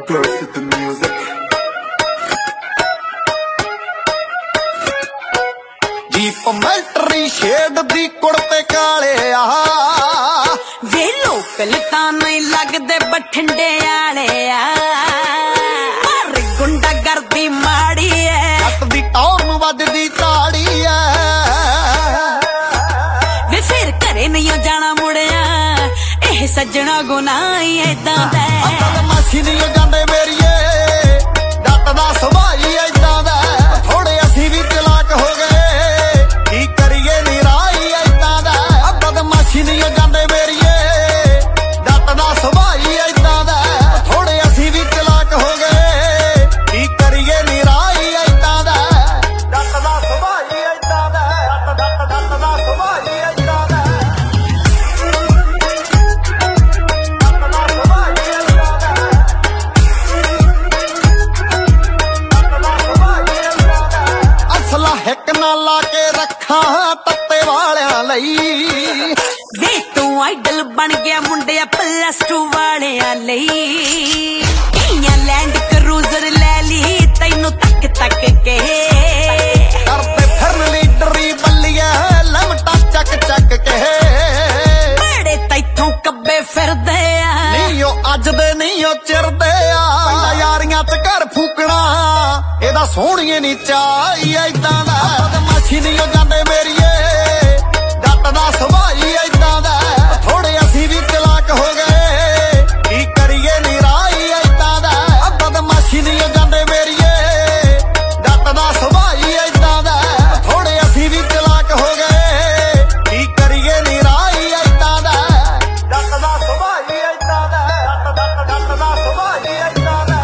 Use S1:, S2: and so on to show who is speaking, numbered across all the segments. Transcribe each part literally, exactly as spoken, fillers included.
S1: close to the music.
S2: Deep military shade ਦੀ ਕੁੜਤੇ ਕਾਲੇ ਆ
S3: ਵੇ ਲੋਕਲ ਤਾਂ ਨਹੀਂ ਲੱਗਦੇ ਬਠਿੰਡੇ ਵਾਲੇ ਆ ਪਰ ਗੁੰਡਾ ਗਰਦੀ ਮਾੜੀ ਐ
S2: ਹੱਥ ਦੀ ਟੌਰ ਨੂੰ ਵੱਜਦੀ ਤਾੜੀ ਐ
S3: ਵੇ ਫਿਰ ਘਰੇ ਨਹੀਂ ਜਾਣਾ ਮੁੜਿਆ ਇਹ ਸੱਜਣਾ ਗੁਨਾਹ ਹੀ ਏਦਾਂ ਦਾ
S2: ਅੰਦਰ ਮਾਸੀ ਨਹੀਂ ਜਾਂਦੇ ਮੇਰੀਏ ਜੱਟ ਦਾ ਸੁਭਾਅ ਹੀ ਏਦਾਂ ਦਾ ਥੋੜੇ ਅਸੀਂ ਵੀ ਚਲਾਕ ਹੋ ਗਏ ਕੀ ਕਰੀਏ ਨਿਰਾਈ ਏਦਾਂ ਦਾ ਅੰਦਰ ਮਾਸੀ ਨਹੀਂ ਜਾਂਦੇ ਮੇਰੀਏ ਜੱਟ ਦਾ ਸੁਭਾਅ ਹੀ ਏਦਾਂ ਦਾ ਥੋੜੇ ਅਸੀਂ ਵੀ ਚਲਾਕ ਹੋ ਗਏ ਕੀ ਕਰੀਏ ਨਿਰਾਈ ਏਦਾਂ ਦਾ ਜੱਟ ਦਾ ਸੁਭਾਅ ਹੀ ਏਦਾਂ ਦਾ ਜੱਟ ਜੱਟ ਦਾ ਸੁਭਾਅ ਹੀ ਏਦਾਂ ਦਾ ਅਸਲਾ ਹਿੱਕ ਨਾ ਲਾ ਕੇ ਰੱਖਾਂ ਤੱਤੇ ਵਾਲਿਆਂ ਲਈ
S3: ਵੇ ਤੂੰ ਆਈਡਲ ਬਣ ਗਿਆ ਮੁੰਡਿਆ ਪਲੱਸ ਟੂ ਵਾਲਿਆਂ ਲਈ ਕਈਆਂ ਲੈਂਡ ਕਰੂਜ਼ਰ ਲੈ ਲਈ ਤੈਨੂੰ ਤੱਕ ਤੱਕ ਕੇ
S2: ਕਰਦੇ ਫਿਰਨ ਲੀਡਰੀ ਬੱਲੀਆਂ ਲਮਟਾ ਚੱਕ ਚੱਕ ਕੇ
S3: ਬੜੇ ਤੈਥੋਂ ਕੱਬੇ ਫਿਰਦੇ ਆ
S2: ਨਹੀਂ ਉਹ ਅੱਜ ਦੇ ਨਹੀਂ ਉਹ ਚਿਰਦੇ ਆ ਪਹਿਲਾਂ ਯਾਰੀਆਂ ਤੇ ਘਰ ਫੂਕਣਾ ਇਹਦਾ ਸੋਹਣੀਏ ਨੀ ਚਾਹੀ ਏਦਾਂ ਦਾ ਬਦਮਾਸ਼ੀ ਨਹੀਂ ਉਹ ਜਾਂਦੇ ਮੇਰੀਏ ਜੱਟ ਦਾ ਸੁਭਾਅ ਹੀ ਏਦਾਂ ਦਾ ਥੋੜੇ ਅਸੀਂ ਵੀ ਚਲਾਕ ਹੋ ਗਏ ਕੀ ਕਰੀਏ ਨਿਰਾਈ ਏਦਾਂ ਦਾ ਬਦਮਾਸ਼ੀ ਨਹੀਂ ਉਹ ਜਾਂਦੇ ਮੇਰੀਏ ਜੱਟ ਦਾ ਸੁਭਾਅ ਹੀ ਏਦਾਂ ਦਾ ਥੋੜੇ ਅਸੀਂ ਵੀ ਚਲਾਕ ਹੋ ਗਏ ਕੀ ਕਰੀਏ ਨਿਰਾਈ ਏਦਾਂ ਦਾ ਜੱਟ ਦਾ ਸੁਭਾਅ ਹੀ ਏਦਾਂ ਦਾ ਜੱਟ ਜੱਟ ਦਾ ਸੁਭਾਅ ਹੀ ਏਦਾਂ ਦਾ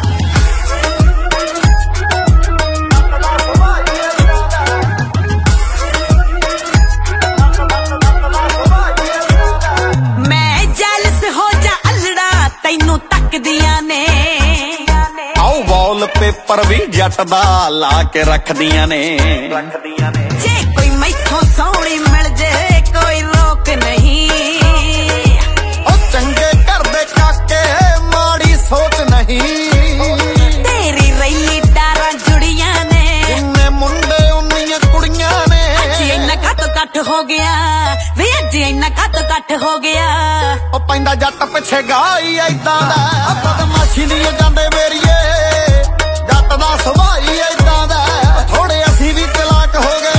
S3: ਮੈਂ ਜੈਲਸ ਹੋ ਜਾ ਅਲੜਾ ਤੈਨੂੰ ਤੱਕਦੀਆਂ ਨੇ
S2: ਆਓ ਵਾਲਪੇਪਰ ਵੀ ਜੱਟ ਦਾ ਲਾ ਕੇ ਰੱਖਦੀਆਂ ਨੇ ਰੱਖਦੀਆਂ ਨੇ
S3: ਜੇ ਕੋਈ ਮੈਥੋਂ ਸੋਹਣੀ ਮਿਲ ਜੇ ਕੋਈ ਰੋਕ ਨਹੀਂ
S2: ਉਹ ਚੰਗੇ ਘਰ ਦੇ ਕਾਕੇ ਮਾੜੀ ਸੋਚ ਨਹੀਂ
S3: ਤੇਰੀ ਰੈਲੀ ਡਾਰਾਂ ਜੁੜੀਆਂ ਨੇ
S2: ਜਿੰਨੇ ਮੁੰਡੇ ਉਨੀਆਂ ਕੁੜੀਆਂ ਨੇ
S3: ਅੱਜ ਇੰਨਾ ਕੱਟ ਕੱਟ ਹੋ ਗਿਆ ਵੇ ਅੱਜ ਇੰਨਾ ਕੱਟ ਕੱਟ ਹੋ ਗਿਆ
S2: ਉਹ ਪੈਂਦਾ ਜੱਟ ਪਿੱਛੇ ਗਾਈ ਏਦਾਂ ਦਾ ਬਦਮਾਸ਼ੀ ਨਹੀਂ ਜਾਂਦੇ ਮੇਰੀਏ ਜੱਟ ਦਾ ਸੁਭਾਅ ਹੀ ਏਦਾਂ ਦਾ ਥੋੜੇ ਅਸੀਂ ਵੀ ਚਲਾਕ ਹੋ ਗਏ